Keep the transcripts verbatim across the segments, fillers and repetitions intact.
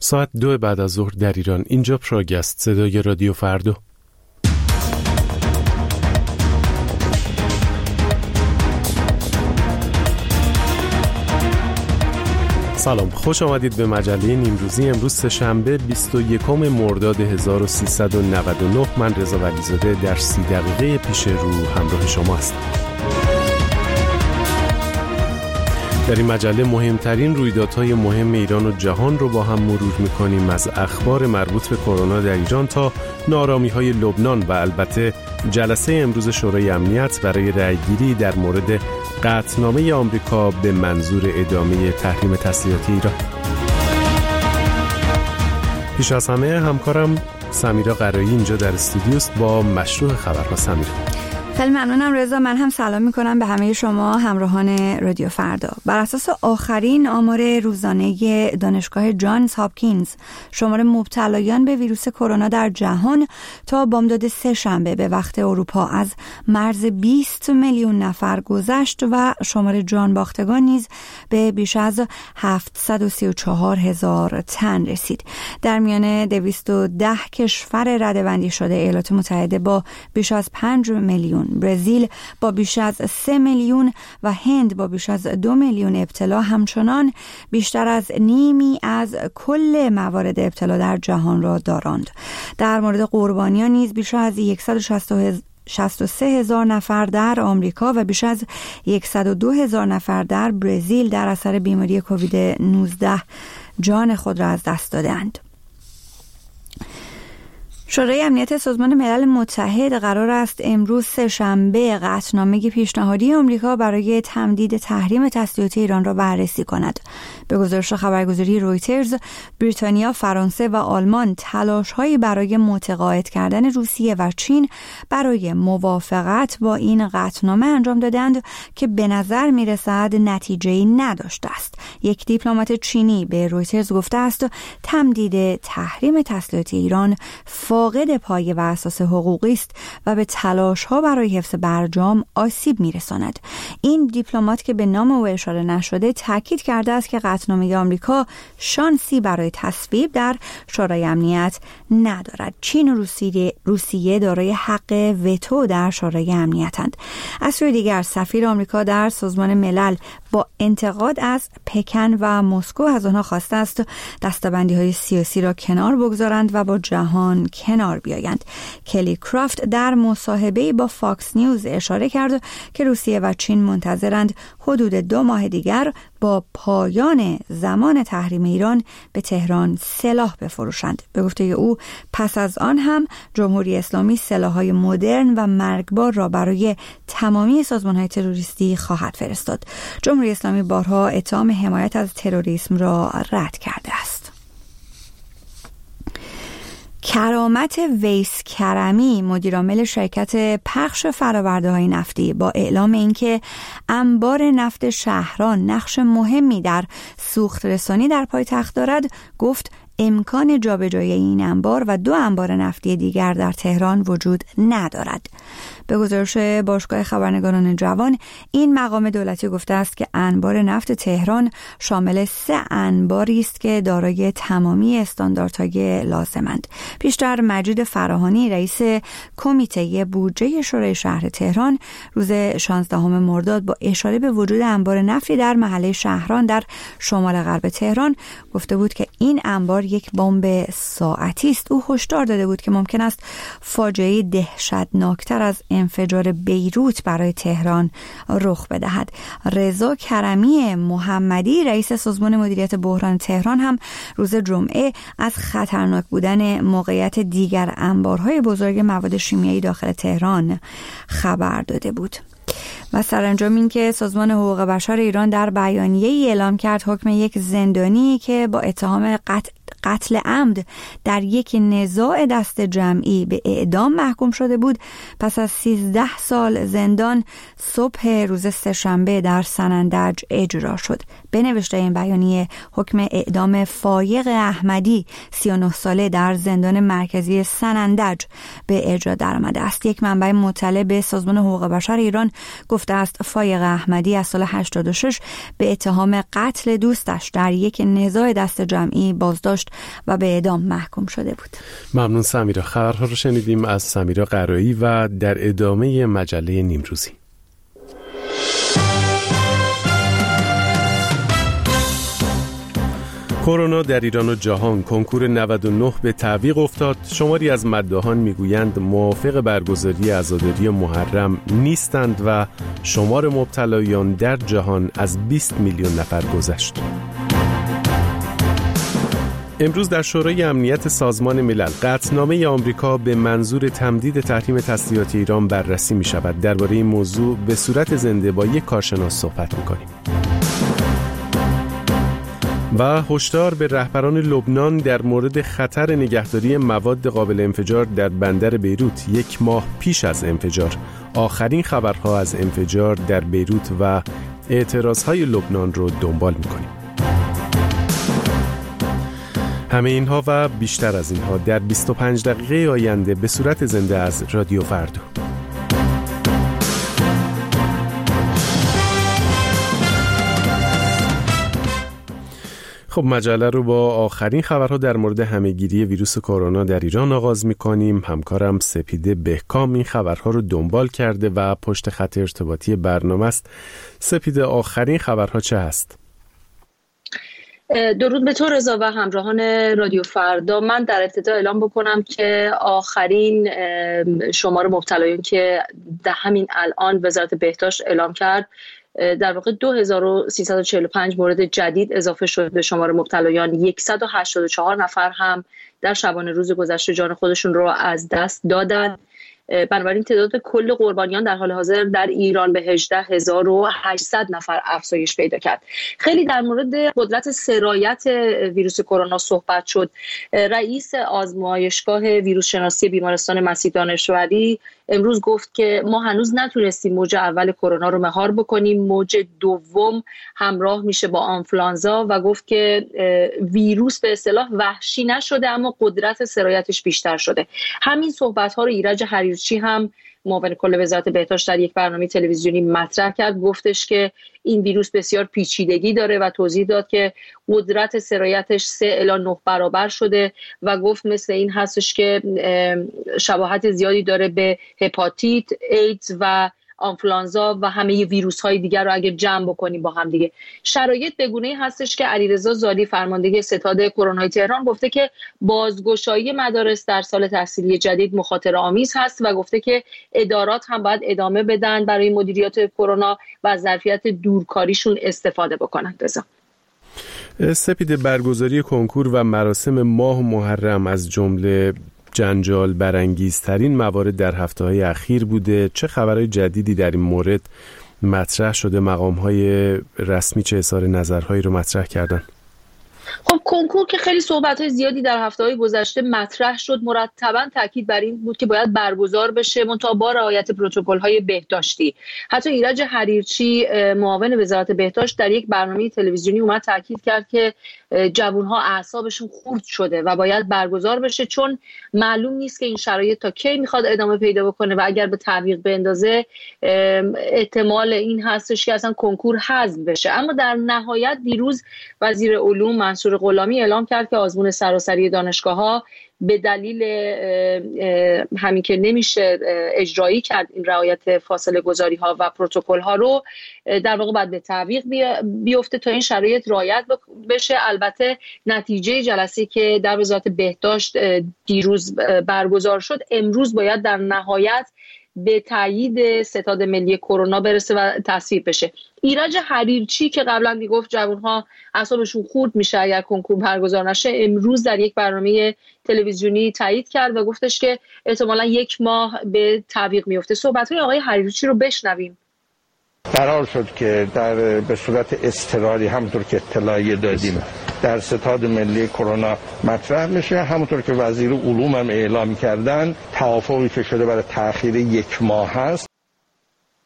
ساعت دو بعد از ظهر در ایران. اینجا پراگست، صدای رادیو فردا. سلام، خوش آمدید به مجله نیمروزی. امروز سه‌شنبه بیست و یکم مرداد هزار و سیصد و نود و نه. من رضا ولیزاده در سی دقیقه پیش رو همراه شما هستم. در این مجله مهمترین رویدادهای مهم ایران و جهان رو با هم مرور می‌کنیم، از اخبار مربوط به کرونا در ایران تا ناآرامی‌های لبنان و البته جلسه امروز شورای امنیت برای رأی‌گیری در مورد قطعنامه آمریکا به منظور ادامه تحریم تسلیحات ایران. پیش از همه همکارم سمیرا قرایی اینجا در استودیوست با مشروع خبرها. سمیرا، خیلی ممنونم رضا. من هم سلام میکنم به همه شما همراهان رادیو فردا. بر اساس آخرین آمار روزانه دانشگاه جانز هاپکینز، شمار مبتلایان به ویروس کرونا در جهان تا بامداد سه شنبه به وقت اروپا از مرز بیست میلیون نفر گذشت و شمار جان باختگان نیز به بیش از هفتصد و سی و چهار هزار تن رسید. در میان دویست و ده کشور رده‌بندی شده ایالات متحده با بیش از پنج میلیون، برزیل با بیش از سه میلیون و هند با بیش از دو میلیون ابتلا همچنان بیشتر از نیمی از کل موارد ابتلا در جهان را دارند. در مورد قربانیان نیز بیش از صد و شصت و سه هزار نفر در آمریکا و بیش از صد و دو هزار نفر در برزیل در اثر بیماری کووید نوزده جان خود را از دست دادند. شورای امنیت سازمان ملل متحد قرار است امروز سه‌شنبه قطعنامه پیشنهادی آمریکا برای تمدید تحریم تسلیحات ایران را بررسی کند. به گزارش خبرگزاری رویترز، بریتانیا، فرانسه و آلمان تلاش‌هایی برای متقاعد کردن روسیه و چین برای موافقت با این قطعنامه انجام دادند که به نظر می‌رسد نتیجه‌ای نداشته است. یک دیپلمات چینی به رویترز گفته است تمدید تحریم تسلیحات ایران فاقد پایه و اساس حقوقی است و به تلاش‌ها برای حفظ برجام آسیب می‌رساند. این دیپلمات که به نام او اشاره نشده تاکید کرده است که قطعنامه آمریکا شانسی برای تصویب در شورای امنیت ندارد. چین و روسیه, روسیه دارای حق وتو در شورای امنیتند. از سوی دیگر سفیر آمریکا در سازمان ملل با انتقاد از پکن و مسکو از آنها خواسته است دسته‌بندی‌های سیاسی را کنار بگذارند و با جهان کنار بیایند. کلی کرافت در مصاحبه‌ای با فاکس نیوز اشاره کرد که روسیه و چین منتظرند حدود دو ماه دیگر با پایان زمان تحریم ایران به تهران سلاح بفروشند. به گفته او پس از آن هم جمهوری اسلامی سلاح‌های مدرن و مرگبار را برای تمامی سازمان‌های تروریستی خواهد فرستاد. جمهوری اسلامی بارها اتهام حمایت از تروریسم را رد کرده است. کرامت ویس کرمی، مدیرعامل شرکت پخش فرآورده‌های نفتی، با اعلام اینکه انبار نفت شهران نقش مهمی در سوخت رسانی در پایتخت دارد، گفت امکان جابجایی این انبار و دو انبار نفتی دیگر در تهران وجود ندارد. به گزارش باشگاه خبرنگاران جوان، این مقام دولتی گفته است که انبار نفت تهران شامل سه انباری است که دارای تمامی استانداردهای لازمند. پیشتر مجید فراهانی، رئیس کمیته بودجه شورای شهر تهران، روز شانزدهم مرداد با اشاره به وجود انبار نفتی در محله شهران در شمال غرب تهران گفته بود که این انبار یک بمب ساعتی است. او هشدار داده بود که ممکن است فاجعه دهشتناکتر از انفجار بیروت برای تهران رخ بدهد. رضا کرمی محمدی، رئیس سازمان مدیریت بحران تهران، هم روز جمعه از خطرناک بودن موقعیت دیگر انبارهای بزرگ مواد شیمیایی داخل تهران خبر داده بود. و سرانجام این که سازمان حقوق بشر ایران در بیانیه‌ای اعلام کرد حکم یک زندانی که با اتهام قتل قتل عمد در یک نزاع دست جمعی به اعدام محکوم شده بود، پس از سیزده سال زندان صبح روز سه‌شنبه در سنندج اجرا شد. به نوشته این بیانیه حکم اعدام فایق احمدی سی و نه ساله در زندان مرکزی سنندج به اجرا درآمده است. یک منبع مطلع به سازمان حقوق بشر ایران گفته است فایق احمدی از سال هشتاد و شش به اتهام قتل دوستش در یک نزاع دست جمعی بازداشت و به اعدام محکوم شده بود. ممنون سمیرا. خبرها رو شنیدیم از سمیرا قرایی و در ادامه مجله نیمروزی. کرونا در ایران و جهان، کنکور نود و نه به تعویق افتاد. شماری از مداحان میگویند موافق برگزاری عزاداری محرم نیستند و شمار مبتلایان در جهان از بیست میلیون نفر گذشت. امروز در شورای امنیت سازمان ملل قطعنامه آمریکا به منظور تمدید تحریم تسلیحات ایران بررسی می شود. درباره این موضوع به صورت زنده با یک کارشناس صحبت می کنیم. و هشدار به رهبران لبنان در مورد خطر نگهداری مواد قابل انفجار در بندر بیروت یک ماه پیش از انفجار. آخرین خبرها از انفجار در بیروت و اعتراضهای لبنان رو دنبال می کنیم. همه اینها و بیشتر از اینها در بیست و پنج دقیقه آینده به صورت زنده از رادیو فردا. خب مجله رو با آخرین خبرها در مورد همهگیری ویروس کرونا در ایران آغاز می‌کنیم. همکارم سپیده بهکام این خبرها رو دنبال کرده و پشت خط ارتباطی برنامه است. سپیده، آخرین خبرها چه هست؟ درود به تو رضا و همراهان رادیو فردا. من در ابتدا اعلام بکنم که آخرین شمار مبتلایان که در همین الان وزارت بهداشت اعلام کرد در واقع دو هزار و سیصد و چهل و پنج مورد جدید اضافه شد به شمار مبتلایان. صد و هشتاد و چهار نفر هم در شبانه روز گذشته جان خودشون رو از دست دادن. بنابراین تعداد کل قربانیان در حال حاضر در ایران به هجده هزار و هشتصد نفر افزایش پیدا کرد. خیلی در مورد قدرت سرایت ویروس کرونا صحبت شد. رئیس آزمایشگاه ویروس شناسی بیمارستان مسیح دانشوری امروز گفت که ما هنوز نتونستیم موج اول کرونا رو مهار بکنیم. موج دوم همراه میشه با آنفولانزا و گفت که ویروس به اصطلاح وحشی نشده اما قدرت سرایتش بیشتر شده. همین صحبت ها رو ایرج حریرچی هم معاون کل وزارت بهداشت در یک برنامه تلویزیونی مطرح کرد. گفتش که این ویروس بسیار پیچیدگی داره و توضیح داد که قدرت سرایتش سه الی نه برابر شده و گفت مثل این هستش که شباهت زیادی داره به هپاتیت، ایدز و آنفولانزا و همه ویروس های دیگر رو اگه جمع بکنیم با هم دیگه. شرایط به گونه‌ای هستش که علیرضا زالی فرمانده ستاد کرونای تهران گفته که بازگشایی مدارس در سال تحصیلی جدید مخاطره آمیز هست و گفته که ادارات هم باید ادامه بدن برای مدیریت کرونا و از ظرفیت دورکاریشون استفاده بکنن. رضا سپیده، برگزاری کنکور و مراسم ماه محرم از جمله جنجال برانگیزترین موارد در هفته‌های اخیر بوده. چه خبرهای جدیدی در این مورد مطرح شده؟ مقام‌های رسمی چه اظهار نظرهایی رو مطرح کردن؟ خب کنکور که خیلی صحبت‌های زیادی در هفته‌های گذشته مطرح شد. مرتباً تاکید بر این بود که باید برگزار بشه منتها با رعایت پروتکل‌های بهداشتی. حتی ایرج حریرچی معاون وزارت بهداشت در یک برنامه تلویزیونی اومد تاکید کرد که جوان‌ها اعصابشون خورد شده و باید برگزار بشه چون معلوم نیست که این شرایط تا کی میخواد ادامه پیدا بکنه و اگر به تعویق بندازه احتمال این هستش که اصلا کنکور حذف بشه. اما در نهایت دیروز وزیر علوم منصور غلامی اعلام کرد که آزمون سراسری دانشگاه‌ها به دلیل همین که نمیشه اجرایی کرد این رعایت فاصله گذاری ها و پروتکل ها رو در واقع باید به تعویق بیفته تا این شرایط رعایت بشه. البته نتیجه جلسه که در وزارت بهداشت دیروز برگزار شد امروز باید در نهایت به تایید ستاد ملی کرونا برسه و تصویب بشه. ایرج حریرچی که قبلا میگفت جوانها اعصابشون خورد میشه اگر کنکور برگزار نشه، امروز در یک برنامه تلویزیونی تایید کرد و گفتش که احتمالاً یک ماه به تعویق میفته. صحبت‌های آقای حریرچی رو بشنویم. قرار شد که در به صورت اضطراری همونطور که اطلاعیه دادیم در ستاد ملی کرونا مطرح میشه. همونطور که وزیر علوم هم اعلام کردن توافقی که شده برای تأخیر یک ماه هست.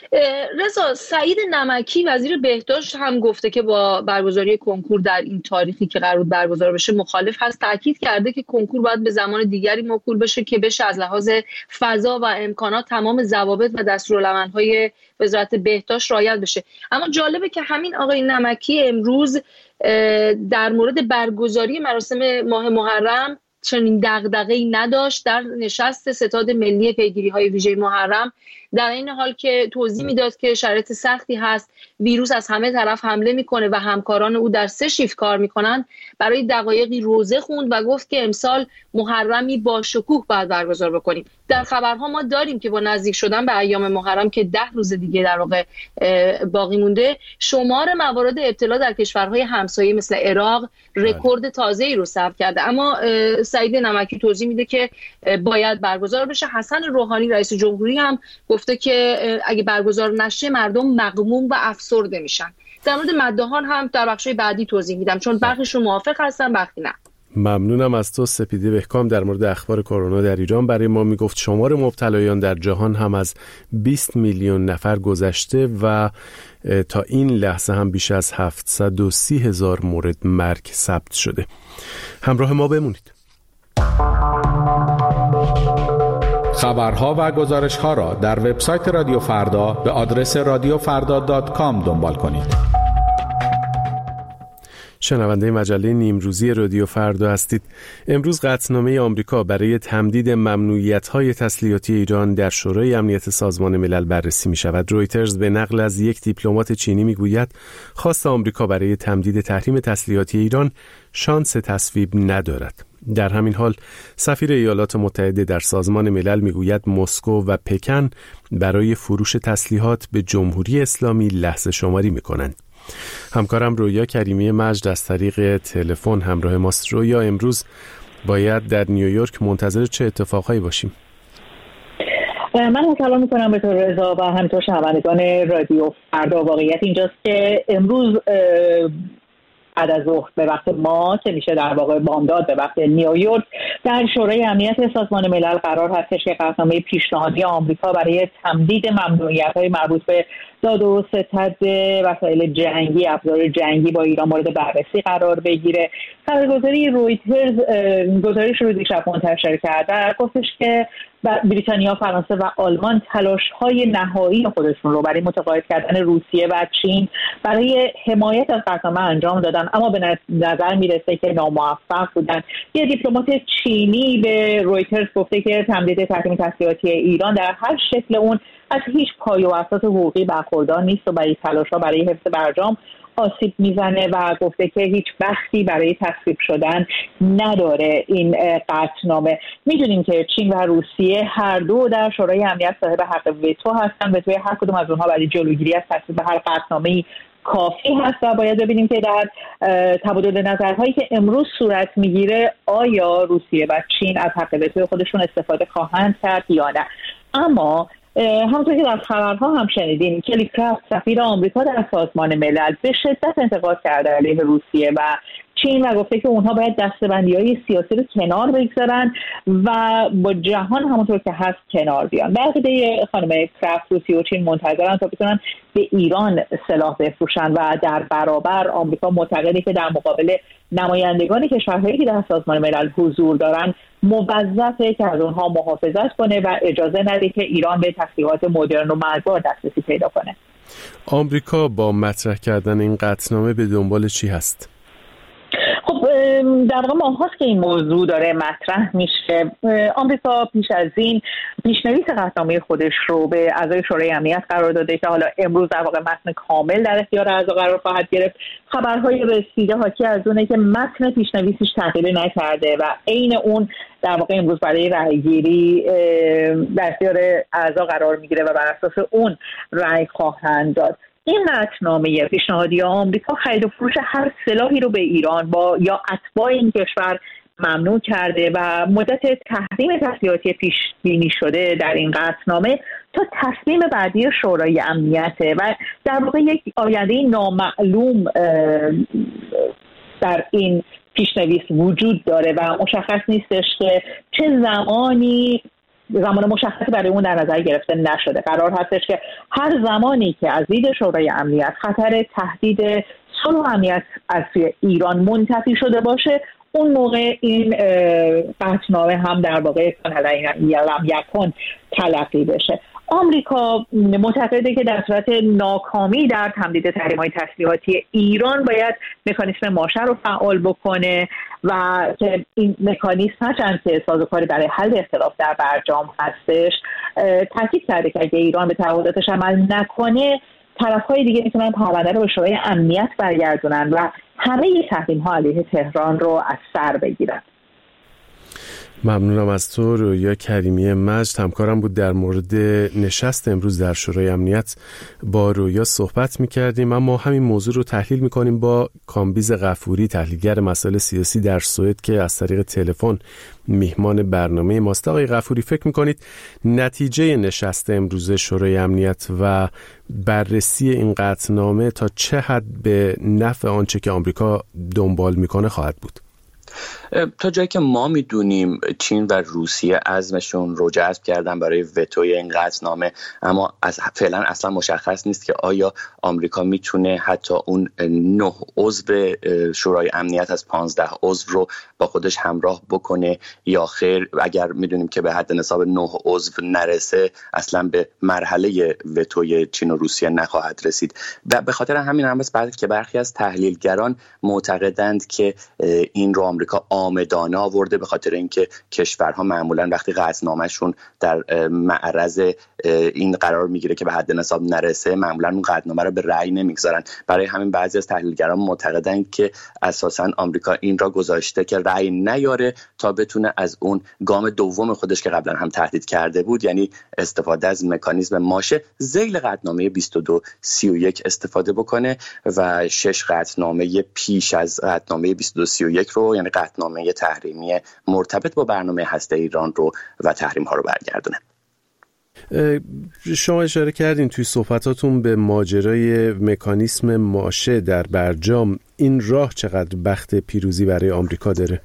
رضا، سعید نمکی وزیر بهداشت هم گفته که با برگزاری کنکور در این تاریخی که قرار برگزار بشه مخالف هست. تاکید کرده که کنکور باید به زمان دیگری موکول بشه که بشه از لحاظ فضا و امکانات تمام ضوابط و دستورالعمل‌های وزارت بهداشت رعایت بشه. اما جالبه که همین آقای نمکی امروز در مورد برگزاری مراسم ماه محرم چنین دغدغه‌ای نداشت. در نشست ستاد ملی پیگیری‌های ویژه محرم در این حال که توضیح میداد که شرایط سختی هست، ویروس از همه طرف حمله میکنه و همکاران او در سه شیفت کار میکنن، برای دقایقی روزه خوند و گفت که امسال محرمی با شکوه باید برگزار بکنیم. در خبرها ما داریم که با نزدیک شدن به ایام محرم که ده روز دیگه در واقع باقی مونده، شمار موارد ابتلا در کشورهای همسایه مثل عراق رکورد تازه‌ای رو ثبت کرده. اما سعید نمکی توضیح میده که باید برگزار بشه. حسن روحانی رئیس جمهوری هم گفته که اگه برگزار نشه مردم مغموم و افسرده میشن. در مورد مداحان هم در بخشای بعدی توضیح میدم، چون برخیشون موافق هستن برخی نه. ممنونم از تو. سپیده بهکام در مورد اخبار کرونا در ایران برای ما میگفت شمار مبتلایان در جهان هم از بیست میلیون نفر گذشته و تا این لحظه هم بیش از هفتصد و سی هزار مورد مرگ ثبت شده. همراه ما بمونید. خبرها و گزارش‌ها را در وبسایت رادیو فردا به آدرس رادیو فردا دات کام دنبال کنید. شنونده مجله نیمروزی رادیو فردا هستید. امروز قطعنامه آمریکا برای تمدید ممنوعیت‌های تسلیحاتی ایران در شورای امنیت سازمان ملل بررسی می‌شود. رویترز به نقل از یک دیپلمات چینی می‌گوید خواست آمریکا برای تمدید تحریم تسلیحاتی ایران شانس تصویب ندارد. در همین حال سفیر ایالات متحده در سازمان ملل میگوید مسکو و پکن برای فروش تسلیحات به جمهوری اسلامی لحظه شماری میکنند. همکارم رویا کریمی مجد از طریق تلفن همراه ماست. رویا، امروز باید در نیویورک منتظر چه اتفاقهایی باشیم؟ من سلام میکنم به تو رضا و همینطور شنوندگان رادیو فردا. واقعیت اینجاست که امروز بعد از ظهر به وقت ما که میشه در واقع بامداد به وقت نیویورک، در شورای امنیت سازمان ملل قرار هستش که قطعنامه پیشنهادی آمریکا برای تمدید ممنوعیت‌های مربوط به داد و ستد وسایل جنگی، ابزار جنگی با ایران مورد بررسی قرار بگیره. خبرگزاری رویترز گزارش رو دیشب منتشر کرده، گفتش که بریتانیا، فرانسه و آلمان تلاش‌های نهایی خودشون رو برای متقاعد کردن روسیه و چین برای حمایت از قطعنامه انجام دادن، اما به نظر میرسه که ناموفق بودن. یه دیپلمات چینی به رویترز گفته که تمدید تحریم تسلیحاتی ایران در هر شکل اون از هیچ پایه و اساس حقوقی برخوردار نیست و برای تلاش‌ها برای حفظ برجام آسیب میزنه و گفته که هیچ بحثی برای تصویب شدن نداره این قطعنامه. میدونیم که چین و روسیه هر دو در شورای امنیت صاحب حق وتو هستن و توی هر کدوم از اونها برای جلوگیری از تصویب هر قطعنامه‌ای کافی هست و باید ببینیم که در تبادل نظرهایی که امروز صورت میگیره آیا روسیه و چین از حق وتو خودشون استفاده خواهند کرد یا نه. اما همونطور که در خبرها هم شنیدیم، کلی کرافت سفیر آمریکا در سازمان ملل به شدت انتقاد کرده علیه روسیه و چین و گفته که اونها باید دسته‌بندی‌های سیاسی رو کنار بگذارن و با جهان همونطور که هست کنار بیان. در عقیده خانم کرافت، روسیه و چین منتظرن تا بتونن به ایران سلاح بفروشن و در برابر آمریکا معتقده که در مقابل نمایندگان کشورهایی که در سازمان ملل حضور دارن موظفه که از اونها محافظت کنه و اجازه نده که ایران به تسلیحات مدرن و مرگبار دسترسی پیدا کنه. آمریکا با مطرح کردن این قطعنامه به دنبال چی هست؟ خب در واقع ماهاست که این موضوع داره مطرح میشه. آمریکا پیش از این پیشنویس قطعنامه خودش رو به اعضای شورای امنیت قرار داده که حالا امروز در واقع متن کامل در اختیار اعضا قرار خواهد گرفت. خبرهای رسیده حاکی از اونه که متن پیشنویسش تغییری نکرده و عین اون در واقع امروز برای رأی‌گیری در اختیار اعضا قرار میگیره و بر اساس اون رأی خواهند داد. این قطعنامه پیشنهادی آمریکا خرید و فروش هر سلاحی رو به ایران با یا اتباع این کشور ممنوع کرده و مدت تحریم تسلیحاتی پیش بینی شده در این قطعنامه تا تصمیم بعدی شورای امنیته و در واقع یک آینده نامعلوم در این پیشنویس وجود داره و مشخص نیستش که چه زمانی زمان مشخصی برای اون در نظر گرفته نشده. قرار هستش که هر زمانی که از دید شورای امنیت خطر تهدید صلح و امنیت از سوی ایران منتفی شده باشه، اون موقع این قطعنامه هم در واقع لم یکن تلقی بشه. آمریکا معتقده که در صورت ناکامی در تمدید تحریم‌های تسلیحاتی ایران باید مکانیسم ماشه رو فعال بکنه و که این مکانیسم هرچند که سازوکاری برای حل اختلاف در برجام هستش، تاکید کرده که اگه ایران به تعهداتش عمل نکنه، طرف‌های دیگه میتونن پرونده رو به شورای امنیت برگردونن و همه تحریم‌ها علیه تهران رو از سر بگیرن. ممنونم از تو. رویا کریمی مجد همکارم بود. در مورد نشست امروز در شورای امنیت با رویا صحبت می‌کردیم، اما همین موضوع رو تحلیل می‌کنیم با کامبیز غفوری، تحلیلگر مسائل سیاسی در سوئد که از طریق تلفن میهمان برنامه ماست. آقای غفوری، فکر می‌کنید نتیجه نشست امروز شورای امنیت و بررسی این قطعنامه تا چه حد به نفع آنچه که آمریکا دنبال می‌کنه خواهد بود؟ تا جایی که ما میدونیم چین و روسیه عزمشون رو جذب کردن برای وتوی این قطعنامه، اما از فعلا اصلا مشخص نیست که آیا آمریکا میتونه حتی اون نه عضو شورای امنیت از پانزده عضو رو با خودش همراه بکنه یا خیر. اگر میدونیم که به حد نصاب نه عضو نرسه، اصلا به مرحله وتوی چین و روسیه نخواهد رسید. و به خاطر همین هم است که برخی از تحلیلگران معتقدند که این رو آمریکا آمدانه آورده، به خاطر اینکه کشورها معمولا وقتی قطعنامه‌شون در معرض این قرار میگیره که به حد نصاب نرسه، معمولا اون قطعنامه رو به رأی نمیگذارن. برای همین بعضی از تحلیلگران معتقدند که اساساً آمریکا این را گذاشته که رأی نیاره تا بتونه از اون گام دوم خودش که قبلا هم تهدید کرده بود، یعنی استفاده از مکانیزم ماشه، ذیل قطعنامه بیست و دو سی و یک استفاده بکنه و شش قطعنامه پیش از قطعنامه بیست و دو سی و یک رو، یعنی قطعنامه تحریمی مرتبط با برنامه هسته ایران رو و تحریم ها رو برگردونه. شما اشاره کردین توی صحبتاتون به ماجرای مکانیسم ماشه در برجام. این راه چقدر بخت پیروزی برای آمریکا داره؟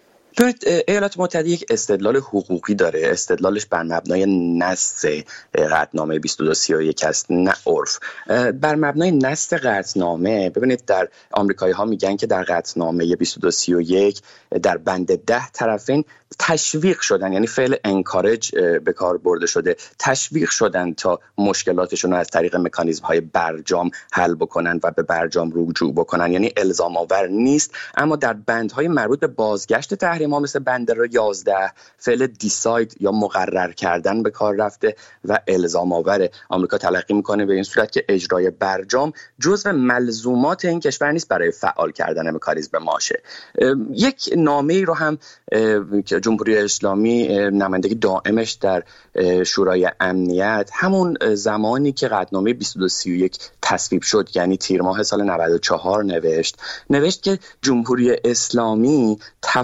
ایالات متحده یک استدلال حقوقی داره. استدلالش بر مبنای نص قطعنامه بیست و دو سی و یک است، نه عرف. بر مبنای نص قطعنامه، ببینید در آمریکایی ها میگن که در قطعنامه بیست و دو سی و یک در بند ده طرفین تشویق شدن، یعنی فعل انکارج به کار برده شده، تشویق شدن تا مشکلاتشون رو از طریق مکانیزم های برجام حل بکنن و به برجام رجوع بکنن، یعنی الزام آور نیست. اما در بندهای مربوط به بازگشت تحریم ها مثل بند رو یازده فعل دیساید یا مقرر کردن به کار رفته و الزام آور. آمریکا تلقی میکنه به این صورت که اجرای برجام جزو ملزومات این کشور نیست برای فعال کردن مکانیزم ماشه. یک نامه ای رو هم که جمهوری اسلامی نمایندگی دائمش در شورای امنیت همون زمانی که قطعنامه بیست و دو سی و یک تصویب شد، یعنی تیر ماه سال نود و چهار، نوشت نوشت که جمهوری اسلامی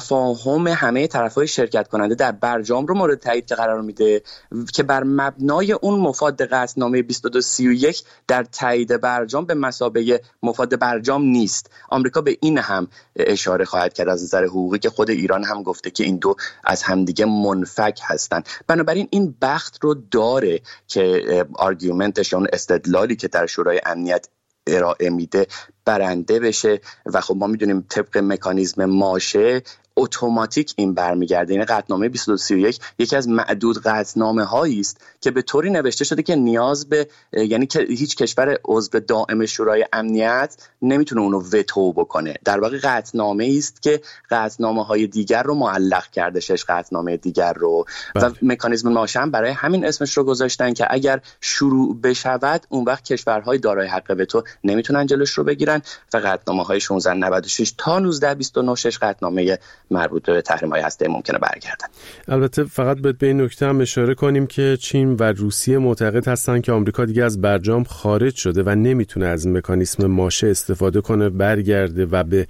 تفاهم همه طرفهای شرکت کننده در برجام رو مورد تایید که قرار میده که بر مبنای اون مفاد قطعنامه بیست و دو سی و یک در تایید برجام به مثابه مفاد برجام نیست. آمریکا به این هم اشاره خواهد کرد از نظر حقوقی که خود ایران هم گفته که این دو از همدیگه منفک هستن. بنابراین این بخت رو داره که آرگومنتش یا اون استدلالی که در شورای امنیت ارائه میده برنده بشه و خب ما میدونیم طبق مکانیزم ماشه اتوماتیک این برمیگرده. این قطعنامه بیست و دو سی و یک یکی از معدود قطعنامه هایی است که به طوری نوشته شده که نیاز به، یعنی که هیچ کشور عضو دائم شورای امنیت نمیتونه اونو وتو بکنه. در واقع قطعنامه است که قطعنامه های دیگر رو معلق کرده، شش قطعنامه دیگر رو بله. و مکانیزم ماشه هم برای همین اسمش رو گذاشتن که اگر شروع بشود اون وقت کشورهای دارای حق وتو نمیتونن جلوش رو بگیرن و قطعنامه های شانزده نود و شش تا نوزده بیست و نه شش قطعنامه مربوط به تحریم‌های هسته‌ای ممکنه برگردن. البته فقط به این نکته هم اشاره کنیم که چین و روسیه معتقد هستند که آمریکا دیگه از برجام خارج شده و نمیتونه از مکانیسم ماشه استفاده کنه برگرده و به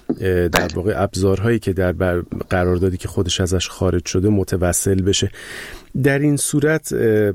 در واقع ابزارهایی که در قراردادی که خودش ازش خارج شده متوسل بشه. در این صورت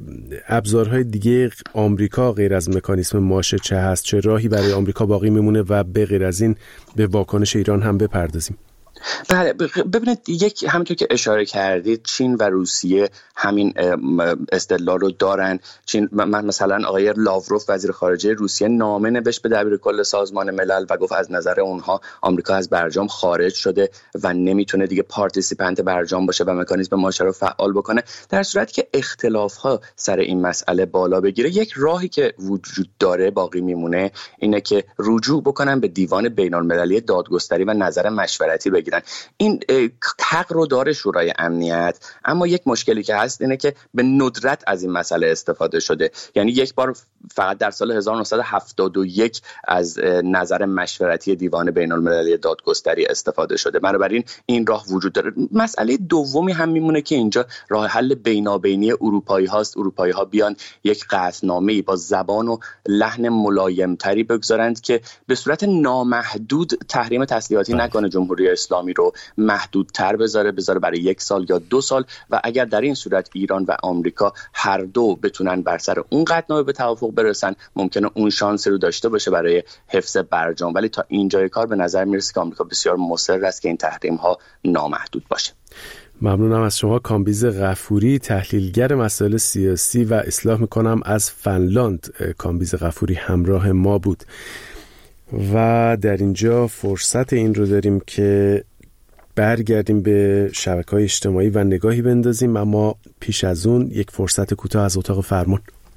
ابزارهای دیگه آمریکا غیر از مکانیسم ماشه چه هست؟ چه راهی برای آمریکا باقی میمونه و به غیر از این به واکنش ایران هم بپردازیم؟ بله ببینید، یک همونطور که اشاره کردید چین و روسیه همین استدلال رو دارن. چین من مثلا آقای لاوروف وزیر خارجه روسیه نامه نوشت به دبیرکل سازمان ملل و گفت از نظر اونها آمریکا از برجام خارج شده و نمیتونه دیگه پارتیسیپنت برجام باشه و مکانیزم ماشه رو فعال بکنه. در صورتی که اختلاف ها سر این مسئله بالا بگیره، یک راهی که وجود داره باقی میمونه اینه که رجوع بکنن به دیوان بین المللی دادگستری و نظر مشورتی بگیرن. این حق رو داره شورای امنیت، اما یک مشکلی که هست اینه که به ندرت از این مسئله استفاده شده. یعنی یک بار فقط در سال هزار و نهصد و هفتاد و یک از نظر مشورتی دیوان بین المللی دادگستری استفاده شده. بنابراین این راه وجود داره. مسئله دومی هم میمونه که اینجا راه حل بینابینی اروپایی هاست. اروپایی ها بیان یک قطعنامه‌ای با زبان و لحن ملایمتری بگذارند که به صورت نامحدود تحریم تسلیحاتی نکنه، جمهوری اسلامی رو محدودتر بذاره بذاره برای یک سال یا دو سال، و اگر در این صورت ایران و آمریکا هر دو بتونن بر سر اون قطعنامه به توافق برسن، ممکنه اون شانس رو داشته باشه برای حفظ برجام. ولی تا اینجای کار به نظر میرسه که آمریکا بسیار مصر است که این تحریم ها نامحدود باشه. ممنونم از شما کامبیز غفوری، تحلیلگر مسائل سیاسی و اصلاح میکنم از فنلاند. کامبیز غفوری همراه ما بود و در اینجا فرصت این رو داریم که برگردیم به شبکه‌های اجتماعی و نگاهی بندازیم، اما پیش از اون یک فرصت کوتاه از اتاق فرمان.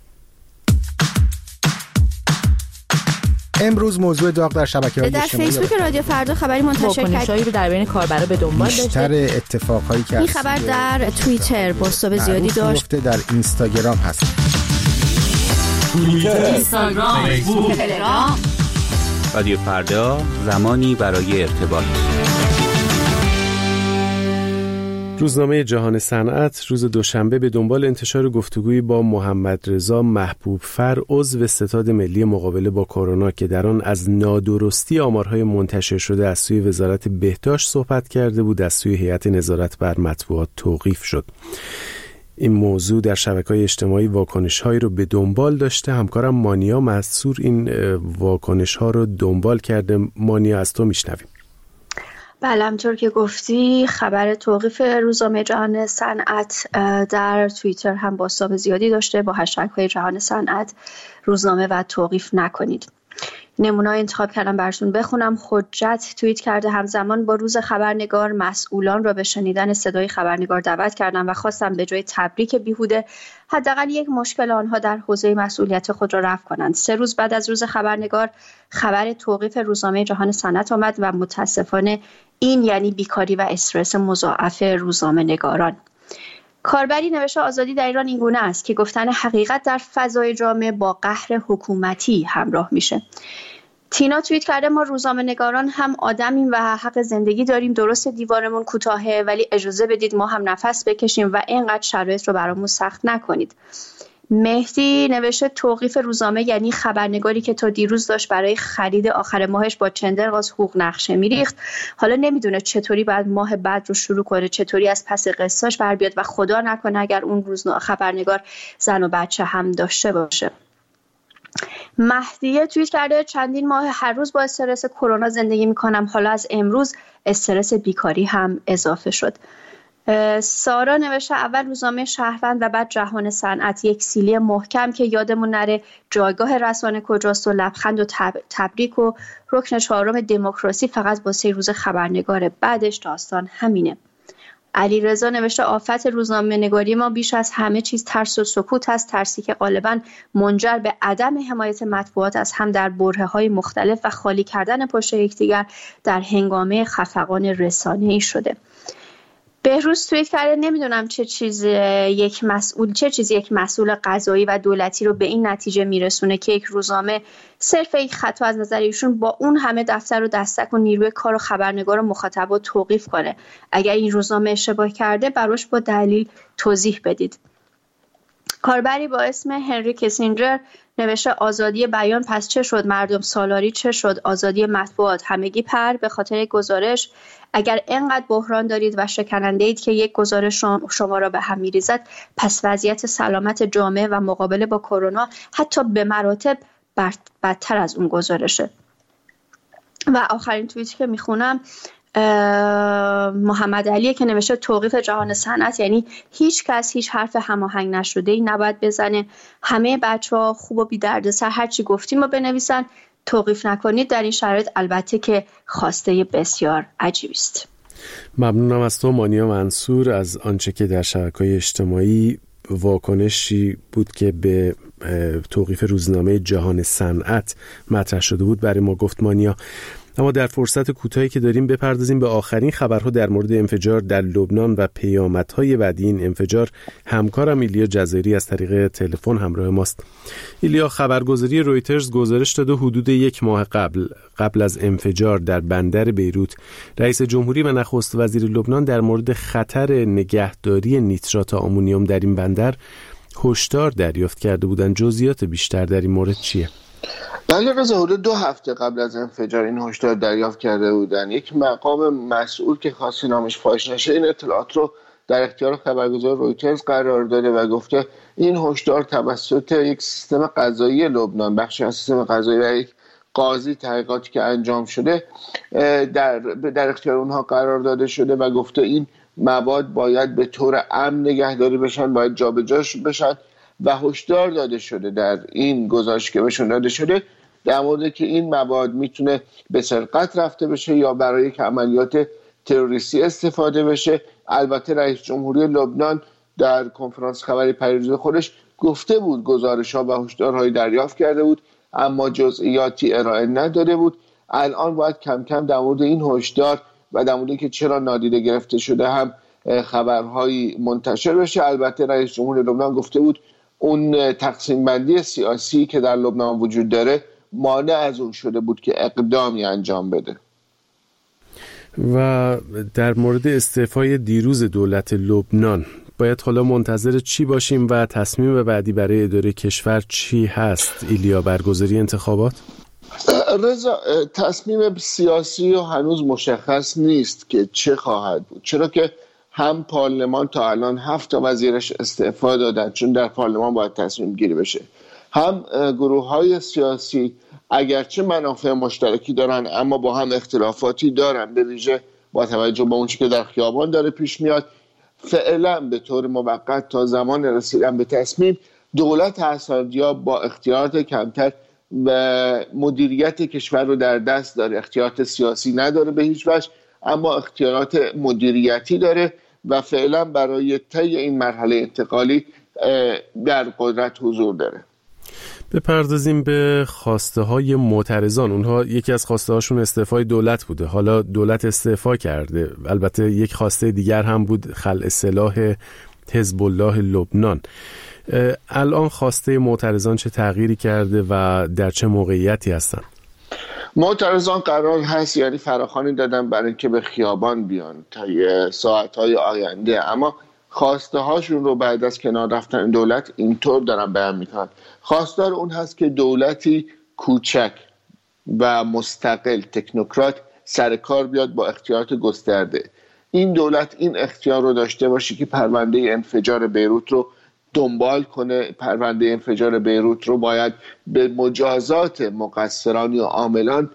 امروز موضوع داغ در شبکه‌های اجتماعی در فیسبوک رادیو فردا خبری منتشر کرد رو در بین کاربرا به دنبال داشته. بیشتر اتفاقایی که این خبر در توییتر بازتاب زیادی داشت. در اینستاگرام هست. توییتر، اینستاگرام، فیسبوک، تلگرام. رادیو فردا، زمانی برای ارتباط. روزنامه جهان صنعت روز دوشنبه به دنبال انتشار گفتگویی با محمد رضا محبوبفر، عضو ستاد ملی مقابله با کرونا، که در آن از نادرستی آمارهای منتشر شده از سوی وزارت بهداشت صحبت کرده بود، از سوی هیئت نظارت بر مطبوعات توقیف شد. این موضوع در شبکه‌های اجتماعی واکنش‌هایی رو به دنبال داشته. همکارم مانیا منصور این واکنش‌ها رو دنبال کرده. مانیا، از تو میشنویم. بله، همطور که گفتی خبر توقیف روزنامه جهان صنعت در توییتر هم بازتاب زیادی داشته با هشتگ‌های جهان صنعت روزنامه و توقیف نکنید. نمونه‌ای انتخاب کردم براتون بخونم. حجت توییت کرده: همزمان با روز خبرنگار مسئولان را به شنیدن صدای خبرنگار دعوت کردم و خواستم به جای تبریک بیهوده حداقل یک مشکل آنها در حوزه مسئولیت خود را رفع کنند. سه روز بعد از روز خبرنگار خبر توقیف روزنامه جهان صنعت آمد و متاسفانه این یعنی بیکاری و استرس مضاعف روزنامه‌نگاران. کاربری نوشته: آزادی در ایران این گونه است که گفتن حقیقت در فضای جامعه با قهر حکومتی همراه میشه. تینا توییت کرده: ما روزنامه‌نگاران هم آدمیم و حق زندگی داریم. درست دیوارمون کوتاهه ولی اجازه بدید ما هم نفس بکشیم و اینقدر شرایط رو برامون سخت نکنید. مهدی نوشته: توقیف روزنامه یعنی خبرنگاری که تا دیروز داشت برای خرید آخر ماهش با چندرغاز حقوق نقشه میریخت، حالا نمیدونه چطوری بعد ماه بعد رو شروع کنه، چطوری از پس قسطاش بر بیاد و خدا نکنه اگر اون روز خبرنگار زن و بچه هم داشته باشه. مهدیه توییت کرده: چندین ماه هر روز با استرس کرونا زندگی میکنم، حالا از امروز استرس بیکاری هم اضافه شد. سارا نوشته: اول روزنامه شهروند و بعد جهان صنعت، یک سیلی محکم که یادمون نره جایگاه رسانه کجاست و لبخند و تب... تبریک و رکن چهارم دموکراسی فقط با سه روز خبرنگاره، بعدش داستان همینه. علیرضا نوشته: آفت روزنامه نگاری ما بیش از همه چیز ترس و سکوت است، ترسی که غالباً منجر به عدم حمایت مطبوعات از هم در برهه‌های مختلف و خالی کردن پشت یکدیگر در هنگامه خفقان رسانه‌ای شده. بهروز توییت کرده: نمیدونم چه چیز یک مسئول چه چیز یک مسئول قضایی و دولتی رو به این نتیجه میرسونه که یک روزنامه صرف یک خطا از نظر ایشون با اون همه دفتر و دستک و نیروی کار و خبرنگار و مخاطب رو توقیف کنه. اگر این روزنامه اشتباه کرده براش با دلیل توضیح بدید. کاربری با اسم هنری کسینجر نوشته: آزادی بیان پس چه شد؟ مردم سالاری چه شد؟ آزادی مطبوعات همگی پر به خاطر گزارش. اگر اینقدر بحران دارید و شکننده اید که یک گزارش شما را به هم می‌ریزد، پس وضعیت سلامت جامعه و مقابله با کرونا حتی به مراتب بدتر از اون گزارشه. و آخرین توییتی که میخونم محمد علی که نوشته توقیف جهان صنعت یعنی هیچ کس هیچ حرف هماهنگ نشده ای نباید بزنه، همه بچه‌ها خوب و بی دردسر هر چی گفتیم رو بنویسن، توقیف نکنید. در این شرایط البته که خواسته بسیار عجیبی است. ممنونم از تو مانیا منصور. از آنچه که در شبکه‌های اجتماعی واکنشی بود که به توقیف روزنامه جهان صنعت مطرح شده بود برای ما گفت مانیا. اما در فرصت کوتاهی که داریم بپردازیم به آخرین خبرها در مورد انفجار در لبنان و پیامدهای بعدی این انفجار. همکارم ایلیا جزایری از طریق تلفن همراه ماست. ایلیا، خبرگزاری رویترز گزارش داده حدود یک ماه قبل قبل از انفجار در بندر بیروت رئیس جمهوری و نخست وزیر لبنان در مورد خطر نگهداری نیترات آمونیوم در این بندر هشدار دریافت کرده بودند. جزئیات بیشتر در این مورد چیه؟ بله رضا، حدود دو هفته قبل از انفجار این هشدار دریافت کرده بودن. یک مقام مسئول که خاصی نامش فاش نشه این اطلاعات رو در اختیار خبرگزار رویترز قرار داده و گفته این هشدار توسط یک سیستم قضایی لبنان، بخشی از سیستم قضایی و یک قاضی تحقیقاتی که انجام شده در در اختیار اونها قرار داده شده و گفته این مواد باید به طور امن نگهداری بشن، باید جابجا بشن و هشدار داده شده در این گزارش که بهشون داده شده در مورد که این مواد میتونه به سرقت رفته بشه یا برای یک عملیات تروریستی استفاده بشه. البته رئیس جمهوری لبنان در کنفرانس خبری پریروز خودش گفته بود گزارش‌ها و هشدارهایی دریافت کرده بود اما جزئیاتی ارائه نداده بود. الان باید کم کم در مورد این هشدار و در مورد که چرا نادیده گرفته شده هم خبرهایی منتشر بشه. البته رئیس جمهوری لبنان گفته بود اون تقسیم بندی سیاسی که در لبنان وجود داره مانع از اون شده بود که اقدامی انجام بده. و در مورد استعفای دیروز دولت لبنان باید حالا منتظر چی باشیم و تصمیم بعدی برای اداره کشور چی هست؟ ایلیا، برگزاری انتخابات؟ رضا، تصمیم سیاسی و هنوز مشخص نیست که چه خواهد بود، چرا که هم پارلمان تا الان هفت تا وزیرش استعفا دادن چون در پارلمان باید تصمیم گیری بشه، هم گروه های سیاسی اگرچه منافع مشترکی دارن اما با هم اختلافاتی دارن، به ویژه با توجه به اون چیزی که در خیابان داره پیش میاد. فعلا به طور موقت تا زمان رسیدن به تصمیم دولت اسدیاب با اختیارات کمتر و مدیریت کشور رو در دست داره، اختیارات سیاسی نداره به هیچ وجه اما اختیارات مدیریتی داره و فعلا برای طی این مرحله انتقالی در قدرت حضور داره. بپردازیم به خواسته های معترضان. اونها یکی از خواسته هاشون استعفای دولت بوده، حالا دولت استعفا کرده. البته یک خواسته دیگر هم بود خلع سلاح حزب الله لبنان. الان خواسته معترضان چه تغییری کرده و در چه موقعیتی هستن؟ معترضان قرار هست یعنی فراخوانی دادن برای اینکه به خیابان بیان تا ساعت‌های آینده، اما خواسته هاشون رو بعد از کنار رفتن دولت اینطور دارن بیان میکنن. خواستار اون هست که دولتی کوچک و مستقل تکنوکرات سر کار بیاد با اختیارات گسترده. این دولت این اختیار رو داشته باشه که پرونده انفجار بیروت رو دنبال کنه، پرونده انفجار بیروت رو باید به مجازات مقصران یا عاملان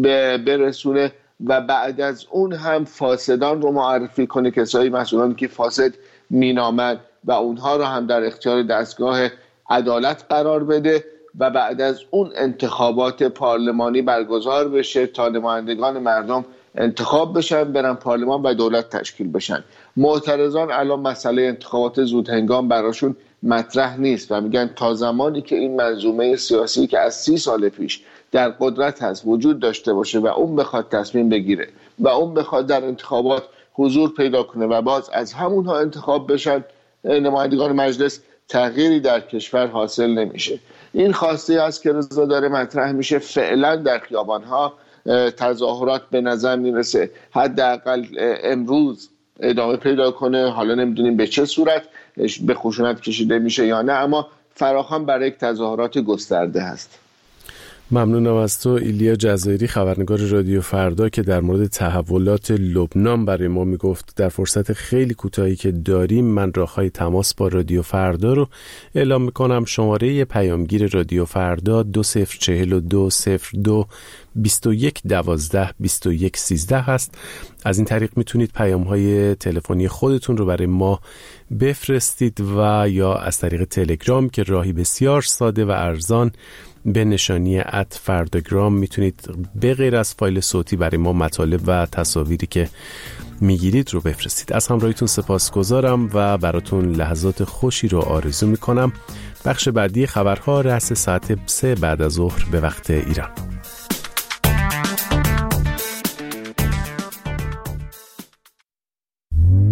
برسونه و بعد از اون هم فاسدان رو معرفی کنه، کسایی مسئولانی که فاسد مینامند و اونها رو هم در اختیار دستگاه عدالت قرار بده و بعد از اون انتخابات پارلمانی برگزار بشه تا نمایندگان مردم انتخاب بشن، برن پارلمان و دولت تشکیل بشن. معترضان الان مسئله انتخابات زودهنگام براشون مطرح نیست و میگن تا زمانی که این منظومه سیاسی که از سی سال پیش در قدرت هست وجود داشته باشه و اون بخواد تصمیم بگیره و اون بخواد در انتخابات حضور پیدا کنه و باز از همونها انتخاب بشن نمایندگان مجلس، تغییری در کشور حاصل نمیشه. این خواسته است که رضا داره مطرح میشه. فعلا در خیابانها تظاهرات به نظر میرسه حداقل امروز ادامه پیدا کنه، حالا نمیدونیم به چه صورت به خشونت کشیده میشه یا نه، اما فراخوان برای یک تظاهرات گسترده هست. ممنونم از تو ایلیا جزایری، خبرنگار رادیو فردا که در مورد تحولات لبنان برای ما میگفت. در فرصت خیلی کوتاهی که داریم من راههای تماس با رادیو فردا رو اعلام میکنم. شماره پیامگیر رادیو فردا دو صفر چهل و دو صفر دو بیست و یک دوازده بیست و یک سیزده هست. از این طریق میتونید پیام‌های تلفنی خودتون رو برای ما بفرستید و یا از طریق تلگرام که راهی بسیار ساده و ارزان به نشانی ات فرداگرام میتونید به غیر از فایل صوتی برای ما مطالب و تصاویری که میگیرید رو بفرستید. از همراهیتون سپاسگزارم و براتون لحظات خوشی رو آرزو میکنم. بخش بعدی خبرها رأس ساعت سه بعد از ظهر به وقت ایران.